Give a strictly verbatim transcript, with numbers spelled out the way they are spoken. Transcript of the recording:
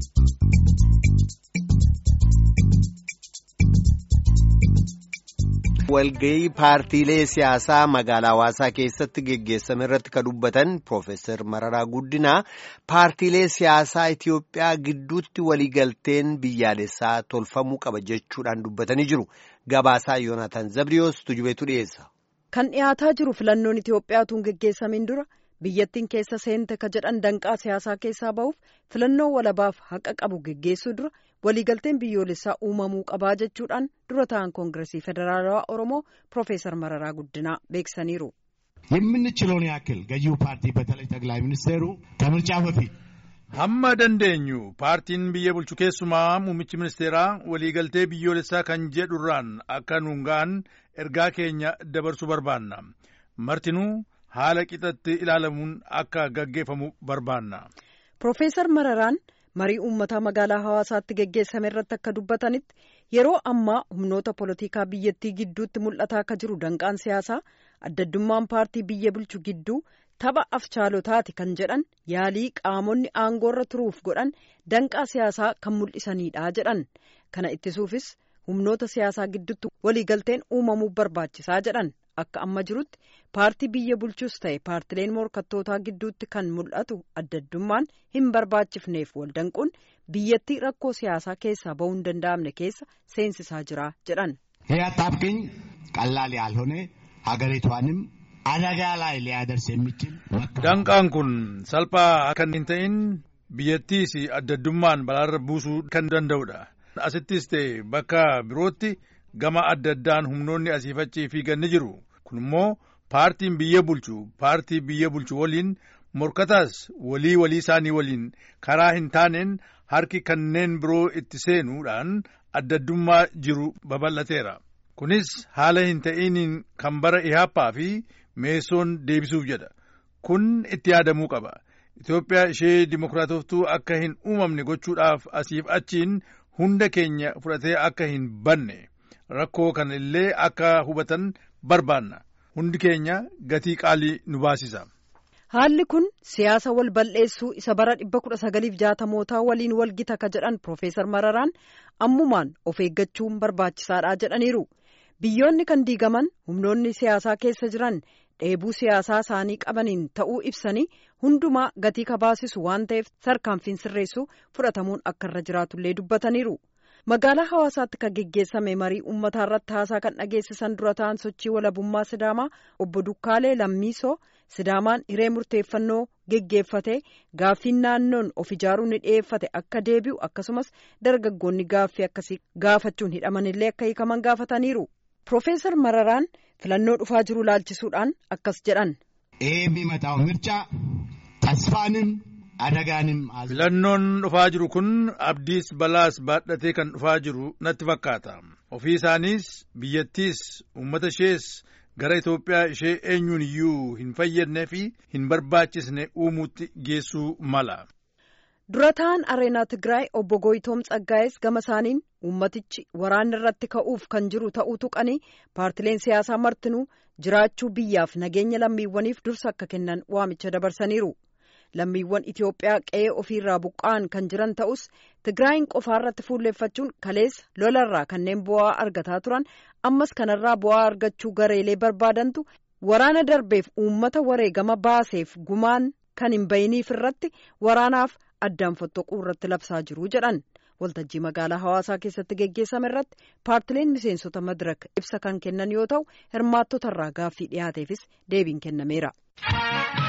walgayii paartiilee siyaasaa magaalaa Hawaasaa keessatti geggeessame irratti ka dubbatan Profeesar Mararaa Guddinaa paartiilee siyaasaa Itiyoophiyaa gidduutti waliigalteen biyyaalessaa tolfamuu qaba jechuudhaan dubbatanii jiru. Gabaasaa Yoonatan Zabriyoos tujubeetu dhiyeessa. Kan dhiyaataa jiru filannoon Itiyoophiyaatuun geggeessamin dura biyyattiin keessa seente ka jedhan danqaa siyaasaa keessaa ba'uuf filannoo walabaaf haqa qabu geggeessuu dura waliigalteen biyyoolessaa uumamuu qabaa jechuudhaan dura ta'an koongiresii federaalawaa Oromoo Profeesar Mararaa Guddinaa beeksisaniiru. የምንችለውን ያክል ገዢው ፓርቲ በተለይ ጠቅላይ ሚኒስቴሩ ከምርጫ በፊት hamma dandeenyu paartiin biyya bulchu keessumaa muummichi ministeeraa waliigaltee biyyoolessaa kan jedhurraan akka nuungaan ergaa keenya dabarsuu barbaanna. Martinuu haala qixatti ilaalamuun akka gaggeeffamu barbaanna. Profeesar Mararaan marii uummataa magaalaa Hawaasaatti geggeessame irratti akka dubbatanitti yeroo ammaa humnoota polotikaa biyyattii gidduutti mul'ataa akka jiru danqaan siyaasaa addaddummaan paartii biyya bulchu gidduu tapha afchaalotaati kan jedhan yaalii qaamonni aangoorra turuuf godhan danqaa siyaasaa kan mul'isanidha jedhan. Kana ittisuufis humnoota siyaasaa gidduutti waliigalteen uumamuu barbaachisaa jedhan. Akka amma jirutti paartii biyya bulchus ta'e paartileen morkattootaa gidduutti kan mul'atu addaddummaan hin barbaachifneef waldanquun biyyattii rakkoo siyaasaa keessaa ba'uu hin danda'amne keessa seensisaa jira jedhan. ያጣብቅኝ ቀላል ያልሆነ ሀገሪቷንም አደጋ ላይ ሊያደርስ የሚችል danqaan kun salphaa kan hin ta'in biyyattiis addaddummaan balaarra buusuu kan danda'udha. Asittis ta'e bakka birootti gama adda addaan humnoonni asiifachii fiiganni jiru. Kun immoo paartiin biyya bulchu paartii biyya bulchu waliin morkataas walii walii isaanii waliin karaa hin taaneen harki kanneen biroo itti seenuudhaan addaddummaa jiru babal'ateera. Kunis haala hin ta'iniin kan bara ihaappaa fi meessoon deebisuuf jedha. Kun itti yaadamuu qaba. Itoophiyaa ishee dimokiraatoftuu akka hin uumamne gochuudhaaf asiif achiin hunda keenya fudhatee akka hin banne. Rakkoo kana illee akka hubatan barbaanna. Hundi keenya gatii qaalii nu baasisa. Haalli kun siyaasa wal bal'eessuu isa bara dhibba kudha sagaliif jaatamootaa waliin walgita ka jedhan Profeesar Mararaan ammumaan of eeggachuun barbaachisaadha jedhaniiru. Biyyoonni kan diigaman humnoonni siyaasaa keessa jiran dheebuu siyaasaa isaanii qabaniin ta'uu ibsanii hundumaa gatii ka baasisu waan ta'eef tarkaanfiin sirreessuu fudhatamuun akka irra jiraatullee dubbataniiru. Magaalaa Hawaasaatti kan geggeessame marii uummataa irratti haasaa kan dhageessisan dura ta'an sochii walabummaa Sidaamaa obbo Dukkaalee Lammiisoo Sidaamaan hiree murteeffannoo geggeeffate gaaffiin naannoon of ijaaruu ni dhiyeeffate akka deebi'u akkasumas dargaggoonni gaaffii akkasii gaafachuun hidhamanillee akka hiikaman gaafataniiru. Profeesar Mararaan filannoo dhufaa jiru laalchisuudhaan akkas jedhan. የሚመጣው ምርጫ ተስፋንም adagaanim filannoon dhufaa jiru kun abdiis balaas baadhatee kan dhufaa jiru natti fakkaata. Ofii isaaniis biyyattiis uummata ishees gara Itoophiyaa ishee eenyuun iyyuu hin fayyadnee fi hin barbaachisne uumuutti geessuu mala. Dura ta'an Areenaa Tigraay obbo Goyitoom Tsaggaayes gama isaaniin uummatichi waraanni irratti ka'uuf kan jiru ta'uu tuqanii paartileen siyaasaa martinuu jiraachuu biyyaaf nageenya lammiiwwaniif dursa akka kennan waamicha dabarsaniiru. Lammiiwwan Itiyoophiyaa qe'ee ofiirraa buqqa'an kan jiran ta'us Tigraayin qofaarratti fuulleeffachuun kaleessa lolarraa kanneen bu'aa argataa turan ammas kanarraa bu'aa argachuu gareelee barbaadantu waraana darbeef uummata wareegama baaseef gumaan kan hin bayiniif irratti waraanaaf addaan fottoquu irratti labsaa jiru jedhan. Waltajjii magaalaa Hawaasaa keessatti geggeessame irratti paartileen miseensota Madirak ibsa kan kennan yoo ta'u hirmaattotarraa gaaffii dhiyaateefis deebiin kennameera.